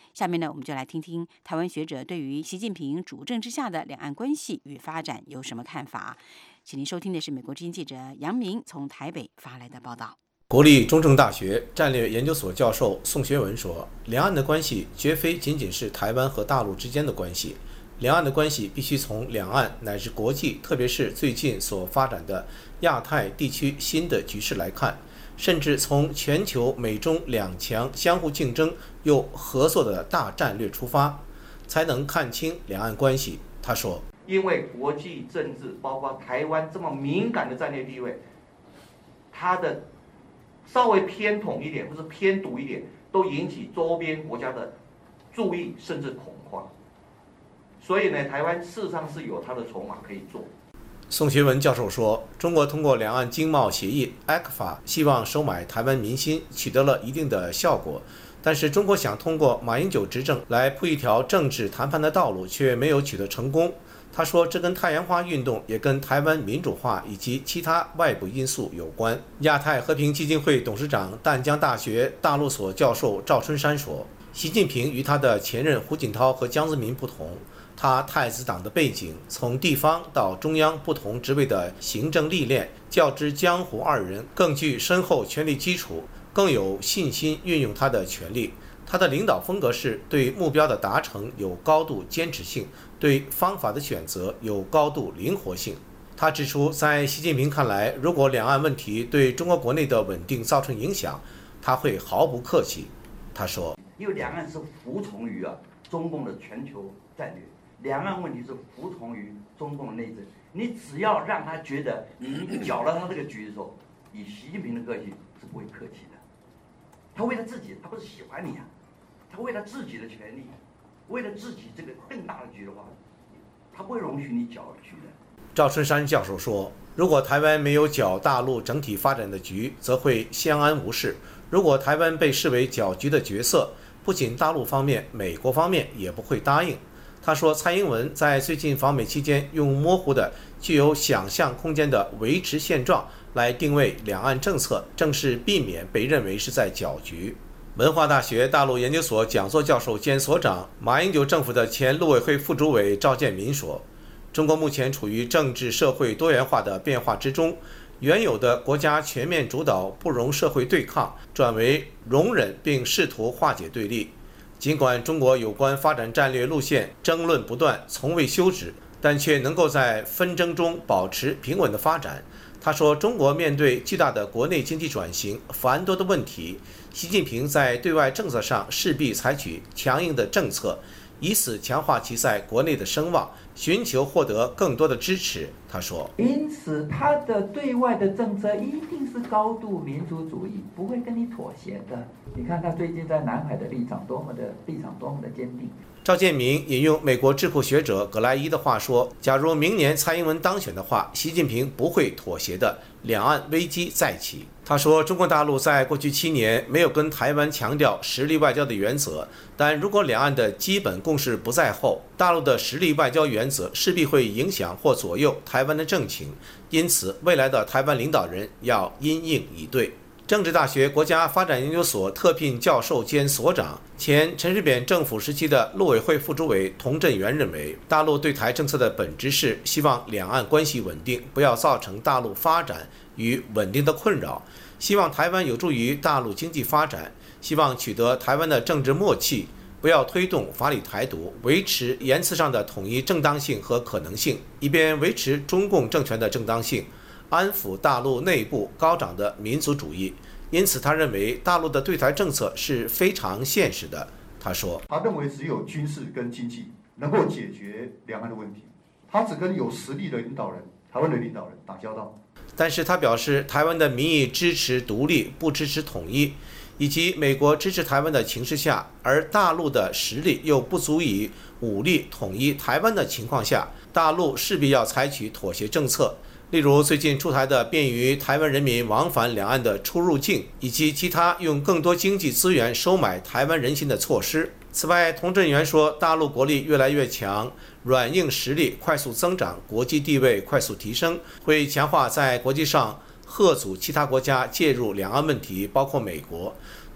下面呢，我们就来听听台湾学者对于习近平主政之下的两岸关系与发展有什么看法。请您收听的是美国之音记者杨明从台北发来的报道。 国立中正大学战略研究所教授宋学文说，两岸的关系绝非仅仅是台湾和大陆之间的关系，两岸的关系必须从两岸乃至国际，特别是最近所发展的亚太地区新的局势来看，甚至从全球美中两强相互竞争又合作的大战略出发，才能看清两岸关系。他说， 因为国际政治包括台湾这么敏感的战略地位，它的稍微偏统一点或是偏独一点，都引起周边国家的注意甚至恐慌。所以呢，台湾事实上是有它的筹码可以做。 宋学文教授说，中国通过两岸经贸协议 ECFA 希望收买台湾民心，取得了一定的效果，但是中国想通过马英九执政来铺一条政治谈判的道路，却没有取得成功。他说，这跟太阳花运动也跟台湾民主化以及其他外部因素有关。亚太和平基金会董事长、淡江大学大陆所教授赵春山说，习近平与他的前任胡锦涛和江泽民不同，他太子党的背景，从地方到中央不同职位的行政历练，较之江胡二人更具深厚权力基础，更有信心运用他的权力。他的领导风格是对目标的达成有高度坚持性，对方法的选择有高度灵活性。他指出，在习近平看来，如果两岸问题对中国国内的稳定造成影响，他会毫不客气。他说， 因为两岸是服从于中共的全球战略，两岸问题是服从于中共的内政，你只要让他觉得你搅了他这个局的时候，以习近平的个性是不会客气的。他为了自己，他不是喜欢你他为了自己的权利，为了自己这个更大的局的话，他不会容许你搅局的。 赵春山教授说，如果台湾没有搅大陆整体发展的局，则会相安无事。如果台湾被视为搅局的角色，不仅大陆方面，美国方面也不会答应。他说，蔡英文在最近访美期间用模糊的、具有想象空间的维持现状来定位两岸政策，正是避免被认为是在搅局。文化大学大陆研究所讲座教授兼所长、马英九政府的前陆委会副主委赵建民说，中国目前处于政治社会多元化的变化之中，原有的国家全面主导不容社会对抗，转为容忍并试图化解对立。尽管中国有关发展战略路线争论不断，从未休止，但却能够在纷争中保持平稳的发展。他说，中国面对巨大的国内经济转型、繁多的问题，习近平在对外政策上势必采取强硬的政策，以此强化其在国内的声望，寻求获得更多的支持。他说， 因此他的对外的政策一定是高度民族主义，不会跟你妥协的。你看他最近在南海的立场多么的坚定。 赵建民引用美国智库学者葛莱伊的话说，假如明年蔡英文当选的话，习近平不会妥协的，两岸危机再起。他说，中国大陆在过去7年没有跟台湾强调实力外交的原则，但如果两岸的基本共识不在后，大陆的实力外交原则势必会影响或左右台湾的政情，因此未来的台湾领导人要因应以对。政治大学国家发展研究所特聘教授兼所长、前陈水扁政府时期的陆委会副主委童振源认为，大陆对台政策的本质是希望两岸关系稳定，不要造成大陆发展与稳定的困扰，希望台湾有助于大陆经济发展，希望取得台湾的政治默契，不要推动法理台独，维持言辞上的统一正当性和可能性，以便维持中共政权的正当性，安抚大陆内部高涨的民族主义。因此他认为大陆的对台政策是非常现实的。他说， 他认为只有军事跟经济能够解决两岸的问题，他只跟有实力的领导人，台湾的领导人打交道。 但是他表示，台湾的民意支持独立，不支持统一，以及美国支持台湾的情势下，而大陆的实力又不足以武力统一台湾的情况下，大陆势必要采取妥协政策，例如最近出台的便于台湾人民往返两岸的出入境，以及其他用更多经济资源收买台湾人心的措施。此外，童振源说，大陆国力越来越强，软硬实力快速增长，国际地位快速提升，会强化在国际上嚇阻其他国家介入两岸问题，包括美国。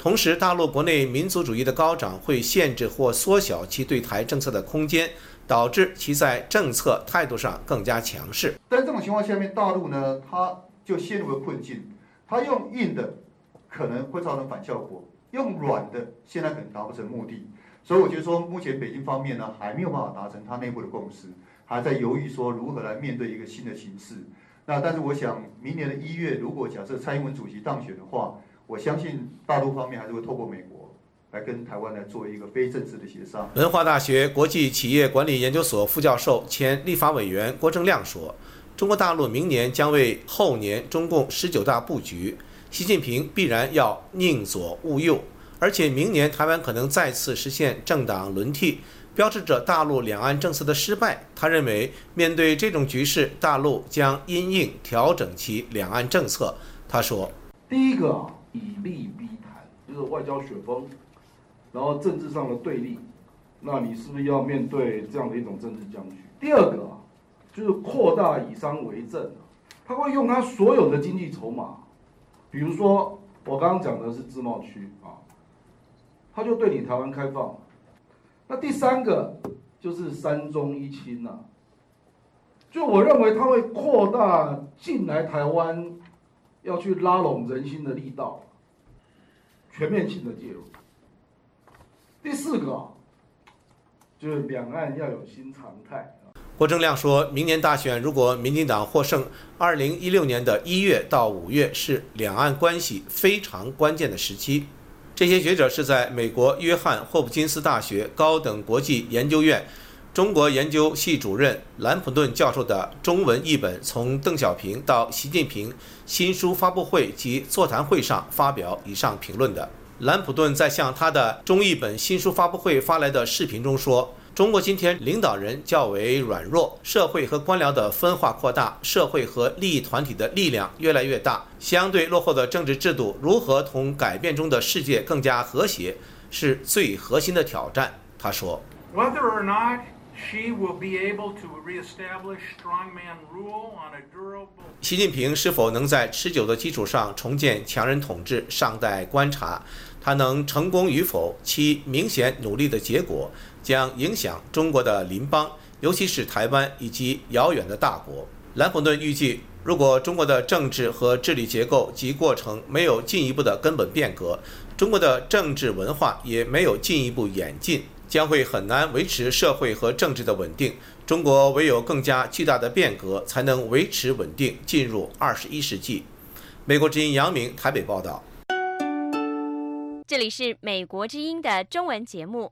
同时，大陆国内民族主义的高涨会限制或缩小其对台政策的空间，导致其在政策态度上更加强势。 在这种情况下面，大陆呢，它就陷入了困境。它用硬的可能会造成反效果，用软的现在可能达不成目的。所以我觉得说，目前北京方面呢还没有办法达成它内部的共识，还在犹豫说如何来面对一个新的形势。那但是我想，明年的1月，如果假设蔡英文主席当选的话，我相信大陆方面还是会透过美国来跟台湾来做一个非正式的协商。 文化大学国际企业管理研究所副教授、前立法委员郭正亮说，中国大陆明年将为后年中共19大布局，习近平必然要宁左勿右，而且明年台湾可能再次实现政党轮替，标志着大陆两岸政策的失败。他认为，面对这种局势，大陆将因应调整其两岸政策。他说， 第一个以利逼谈，就是外交雪崩，然后政治上的对立，那你是不是要面对这样的一种政治僵局？第二个就是扩大以商为政，他会用他所有的经济筹码，比如说我刚刚讲的是自贸区他就对你台湾开放。那第三个就是3中1轻就我认为他会扩大进来台湾要去拉拢人心的力道，全面性的介入。第四个就是两岸要有新常态。 郭正亮说，明年大选如果民进党获胜，2016年的1月到5月是两岸关系非常关键的时期。这些学者是在美国约翰霍普金斯大学高等国际研究院中国研究系主任兰普顿教授的中文译本《从邓小平到习近平》新书发布会及座谈会上发表以上评论的。兰普顿在向他的中译本新书发布会发来的视频中说，中国今天领导人较为软弱，社会和官僚的分化扩大，社会和利益团体的力量越来越大，相对落后的政治制度如何同改变中的世界更加和谐，是最核心的挑战。他说， Whether or not she will be able to reestablish strongman rule on a durable 习近平是否能在持久的基础上重建强人统治，尚待观察。他能成功与否，其明显努力的结果将影响中国的邻邦，尤其是台湾以及遥远的大国。兰普顿预计，如果中国的政治和治理结构及过程没有进一步的根本变革，中国的政治文化也没有进一步演进，将会很难维持社会和政治的稳定。中国唯有更加巨大的变革，才能维持稳定，进入21世纪。美国之音杨明台北报道。 这里是美国之音的中文节目。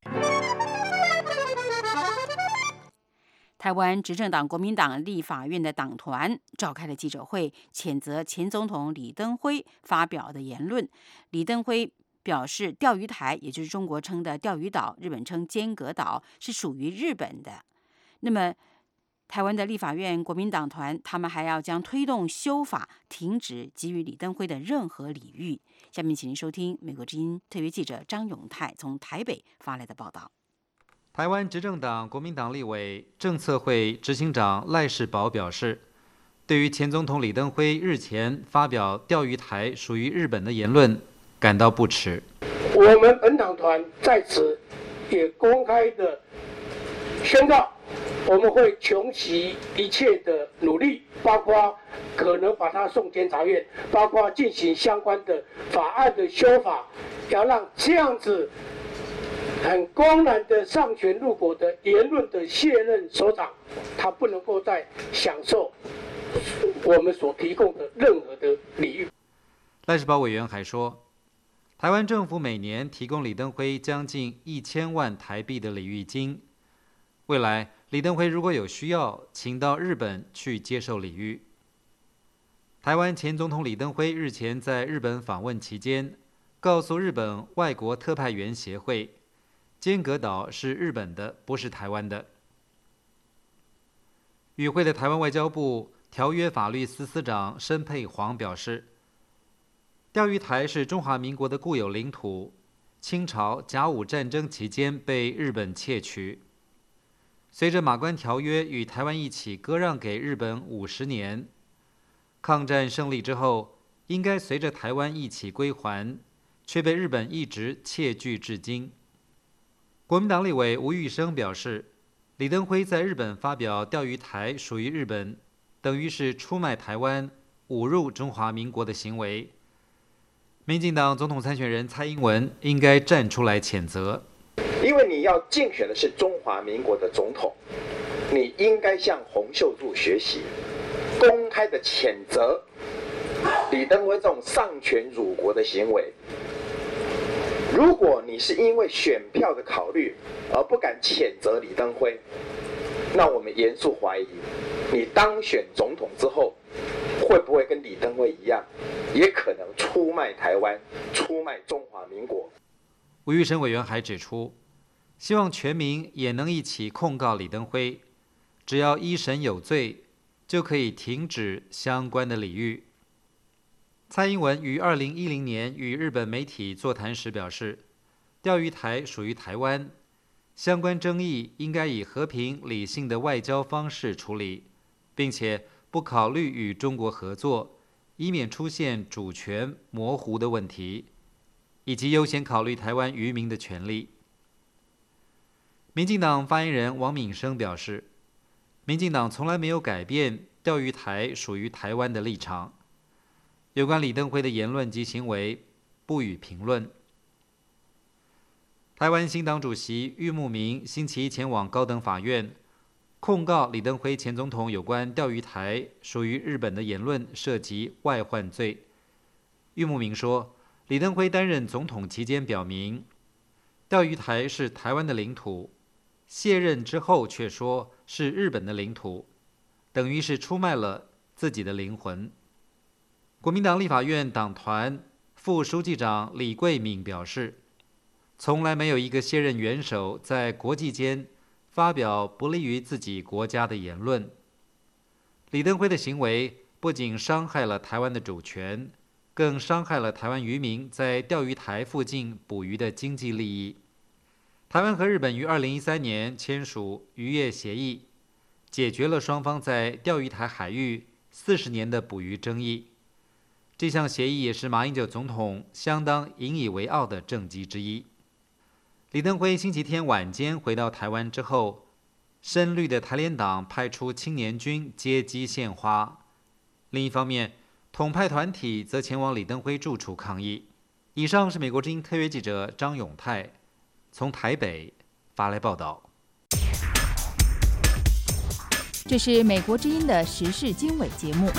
台湾执政党国民党立法院的党团召开了记者会，谴责前总统李登辉发表的言论。李登辉表示，钓鱼台，也就是中国称的钓鱼岛，日本称尖阁岛，是属于日本的。那么台湾的立法院国民党团，他们还要将推动修法，停止给予李登辉的任何礼遇。下面请您收听美国之音特约记者张永泰从台北发来的报道。 台湾执政党国民党立委政策会执行长赖士葆表示，对于前总统李登辉日前发表钓鱼台属于日本的言论感到不耻。 我们本党团在此也公开的宣告，我们会穷其一切的努力，包括可能把它送监察院，包括进行相关的法案的修法，要让这样子很公然的上权入国的言论的卸任首长，他不能够再享受我们所提供的任何的礼遇。 赖士葆委员还说，台湾政府每年提供李登辉将近1000万台币的礼遇金，未来李登辉如果有需要，请到日本去接受礼遇。台湾前总统李登辉日前在日本访问期间，告诉日本外国特派员协会，尖阁岛是日本的，不是台湾的。与会的台湾外交部条约法律司司长申佩煌表示，钓鱼台是中华民国的固有领土，清朝甲午战争期间被日本窃取。随着马关条约与台湾一起割让给日本50年，抗战胜利之后，应该随着台湾一起归还， 却被日本一直窃据至今。国民党立委吴玉生表示，李登辉在日本发表钓鱼台属于日本，等于是出卖台湾、侮辱中华民国的行为。民进党总统参选人蔡英文应该站出来谴责， 因为你要竞选的是中华民国的总统，你应该向洪秀柱学习，公开的谴责李登辉这种丧权辱国的行为。如果你是因为选票的考虑而不敢谴责李登辉，那我们严肃怀疑，你当选总统之后，会不会跟李登辉一样，也可能出卖台湾、出卖中华民国？ 吴玉生委员还指出，希望全民也能一起控告李登辉，只要一审有罪，就可以停止相关的礼遇。蔡英文于2010年与日本媒体座谈时表示，钓鱼台属于台湾，相关争议应该以和平理性的外交方式处理，并且不考虑与中国合作，以免出现主权模糊的问题，以及优先考虑台湾渔民的权利。民进党发言人王敏生表示，民进党从来没有改变钓鱼台属于台湾的立场，有关李登辉的言论及行为不予评论。台湾新党主席郁慕明星期一前往高等法院，控告李登辉前总统有关钓鱼台属于日本的言论涉及外患罪。郁慕明说，李登辉担任总统期间表明，钓鱼台是台湾的领土，卸任之后却说是日本的领土，等于是出卖了自己的灵魂。国民党立法院党团副书记长李桂敏表示，从来没有一个卸任元首在国际间发表不利于自己国家的言论。李登辉的行为不仅伤害了台湾的主权，更伤害了台湾渔民在钓鱼台附近捕鱼的经济利益。台湾和日本于2013年签署渔业协议，解决了双方在钓鱼台海域40年的捕鱼争议。这项协议也是马英九总统相当引以为傲的政绩之一。李登辉星期天晚间回到台湾之后，深绿的台联党派出青年军接机献花。另一方面，统派团体则前往李登辉住处抗议。以上是美国之音特约记者张永泰从台北发来报道。 这是美国之音的时事经纬节目。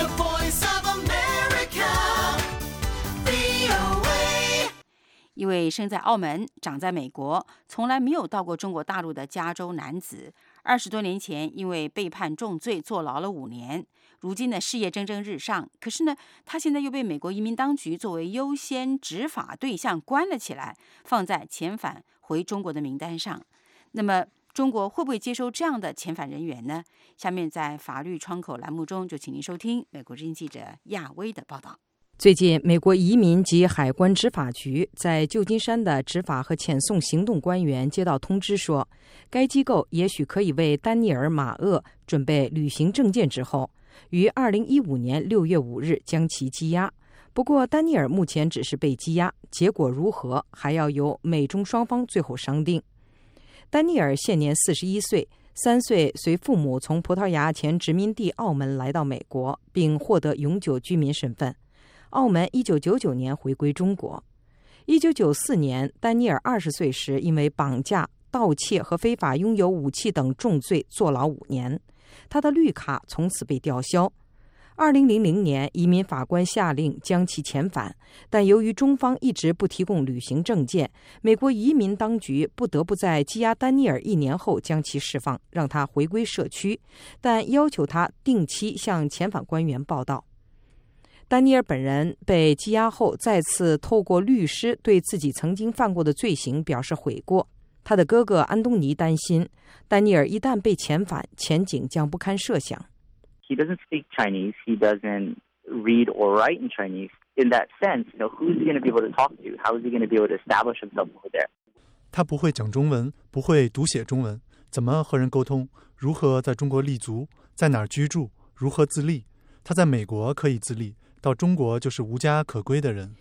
一位生在澳门、长在美国、从来没有到过中国大陆的加州男子，20多年前因为被判重罪坐牢了5年，如今呢事业蒸蒸日上。可是呢，他现在又被美国移民当局作为优先执法对象关了起来，放在遣返回中国的名单上。那么，中国会不会接收这样的遣返人员呢？下面在法律窗口栏目中，就请您收听美国之音记者亚威的报道。 最近，美国移民及海关执法局在旧金山的执法和遣送行动官员接到通知说，该机构也许可以为丹尼尔·马厄准备旅行证件之后，于2015年6月5日将其羁押。不过，丹尼尔目前只是被羁押，结果如何还要由美中双方最后商定。丹尼尔现年41岁，3岁随父母从葡萄牙前殖民地澳门来到美国，并获得永久居民身份。澳门1999年回归中国。1994年，丹尼尔20岁时，因为绑架、盗窃和非法拥有武器等重罪坐牢5年，他的绿卡从此被吊销。2000年，移民法官下令将其遣返，但由于中方一直不提供旅行证件，美国移民当局不得不在羁押丹尼尔1年后将其释放，让他回归社区，但要求他定期向遣返官员报到。丹尼尔本人被羁押后，再次透过律师对自己曾经犯过的罪行表示悔过。他的哥哥安东尼担心，丹尼尔一旦被遣返，前景将不堪设想。 He doesn't speak Chinese. He doesn't read or write in Chinese. In that sense, who's he going to be able to talk to? How is he going to be able to establish himself over there? 他不会讲中文，不会读写中文，怎么和人沟通？如何在中国立足？在哪儿居住？如何自立？他在美国可以自立，到中国就是无家可归的人。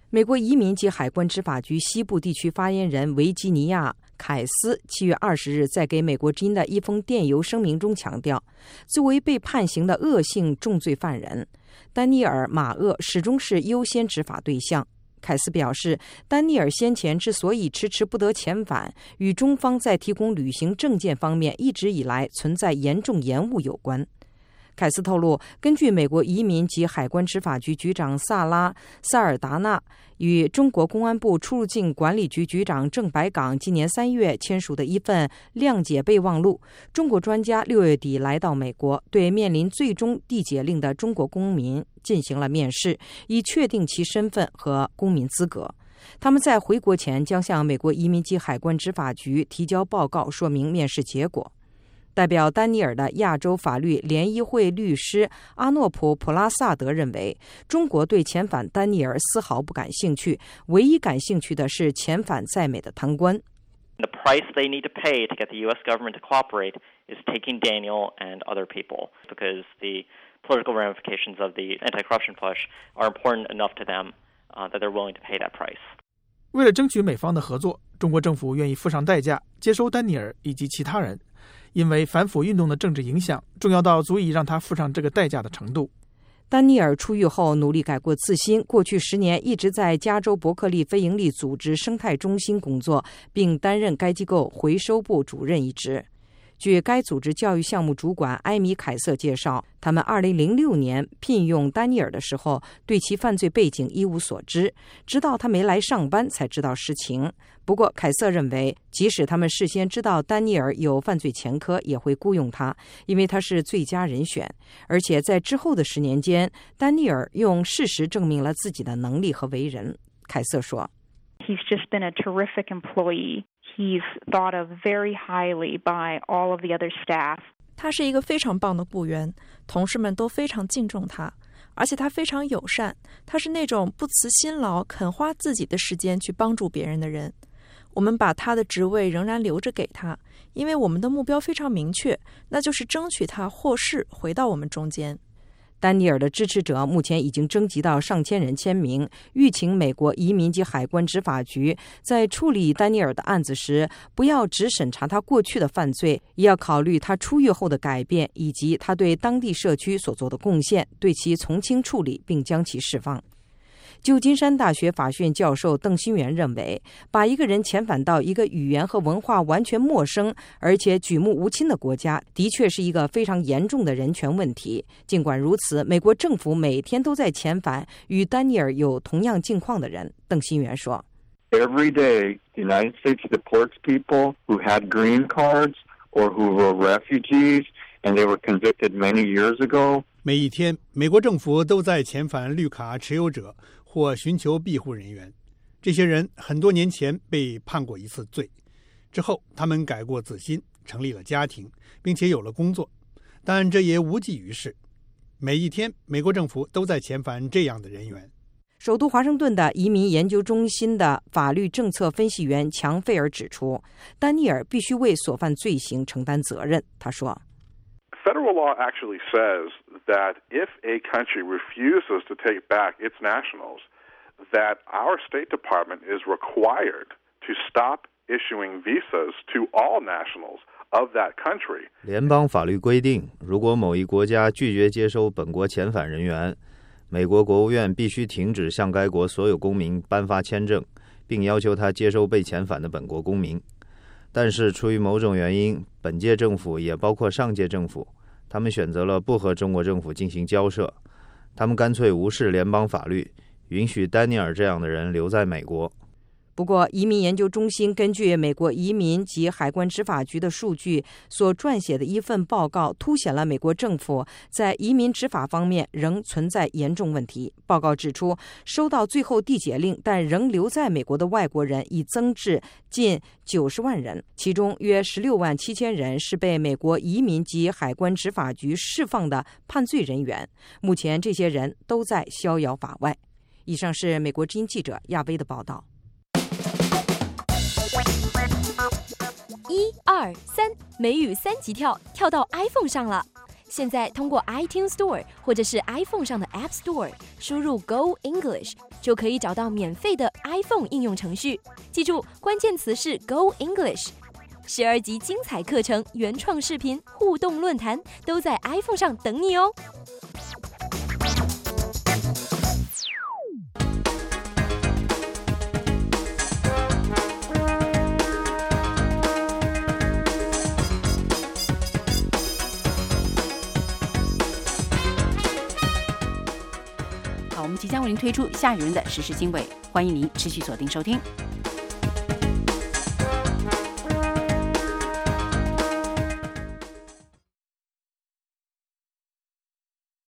美国移民及海关执法局西部地区发言人维吉尼亚·凯斯7月20日在给美国之音的一封电邮声明中强调，作为被判刑的恶性重罪犯人，丹尼尔·马厄始终是优先执法对象。凯斯表示，丹尼尔先前之所以迟迟不得遣返，与中方在提供旅行证件方面一直以来存在严重延误有关。凯斯透露，根据美国移民及海关执法局局长萨拉·萨尔达纳与中国公安部出入境管理局局长郑白岗今年3月签署的一份谅解备忘录，中国专家6月底来到美国，对面临最终递解令的中国公民进行了面试，以确定其身份和公民资格。他们在回国前将向美国移民及海关执法局提交报告，说明面试结果。代表丹尼尔的亚洲法律联谊会律师阿诺普·普拉萨德认为，中国对遣返丹尼尔丝毫不感兴趣，唯一感兴趣的是遣返在美的贪官。 The price they need to pay to get the U.S. government to cooperate is taking Daniel and other people, because the political ramifications of the anti-corruption push are important enough to them that they're willing to pay that price. 为了争取美方的合作，中国政府愿意付上代价接收丹尼尔以及其他人，因为反腐运动的政治影响重要到足以让他付上这个代价的程度。 丹尼尔出狱后努力改过自新，过去10年一直在加州伯克利非营利组织生态中心工作，并担任该机构回收部主任一职。据该组织教育项目主管埃米·凯瑟介绍，他们2006年聘用丹尼尔的时候，对其犯罪背景一无所知，直到他没来上班才知道实情。不过，凯瑟认为，即使他们事先知道丹尼尔有犯罪前科，也会雇佣他，因为他是最佳人选。而且在之后的10年间，丹尼尔用事实证明了自己的能力和为人。凯瑟说 He's just been a terrific employee.He's thought of very highly by all of the other staff. 他是一个非常棒的雇员，同事们都非常敬重他，而且他非常友善。他是那种不辞辛劳、肯花自己的时间去帮助别人的人。我们把他的职位仍然留着给他，因为我们的目标非常明确，那就是争取他获释回到我们中间。 丹尼尔的支持者目前已经征集到上千人签名，吁请美国移民及海关执法局在处理丹尼尔的案子时，不要只审查他过去的犯罪，也要考虑他出狱后的改变以及他对当地社区所做的贡献，对其从轻处理并将其释放。旧金山大学法学院教授邓新元认为，把一个人遣返到一个语言和文化完全陌生而且举目无亲的国家，的确是一个非常严重的人权问题。尽管如此，美国政府每天都在遣返与丹尼尔有同样境况的人。邓新元说 Every day, the United States deports people who had green cards or who were refugees, and they were convicted many years ago. 每一天，美国政府都在遣返绿卡持有者或寻求庇护人员。这些人很多年前被判过一次罪，之后他们改过自新，成立了家庭，并且有了工作，但这也无济于事。每一天，美国政府都在遣返这样的人员。 首都华盛顿的移民研究中心的法律政策分析员强费尔指出，丹尼尔必须为所犯罪行承担责任。他说 Federal law actually says that if a country refuses to take back its nationals, that our State Department is required to stop issuing visas to all nationals of that country. 联邦法律规定，如果某一国家拒绝接收本国遣返人员，美国国务院必须停止向该国所有公民颁发签证，并要求他接收被遣返的本国公民。但是出于某种原因，本届政府也包括上届政府，他们选择了不和中国政府进行交涉，他们干脆无视联邦法律，允许丹尼尔这样的人留在美国。 不过，移民研究中心根据美国移民及海关执法局的数据所撰写的一份报告，凸显了美国政府在移民执法方面仍存在严重问题。报告指出，收到最后递解令但仍留在美国的外国人已增至近90万人，其中约16万7千人是被美国移民及海关执法局释放的判罪人员。目前，这些人都在逍遥法外。以上是美国之音记者亚薇的报道。 1、2、3，美语3级跳到 iPhone 上了。 现在通过 iTunes Store 或者是 iPhone 上的 App Store 输入 Go English 就可以找到免费的 iPhone 应用程序。记住，关键词是 Go English。12集精彩课程、原创视频、互动论坛都在 iPhone 上等你哦。 好，我们即将为您推出下一轮的时事经纬，欢迎您持续锁定收听。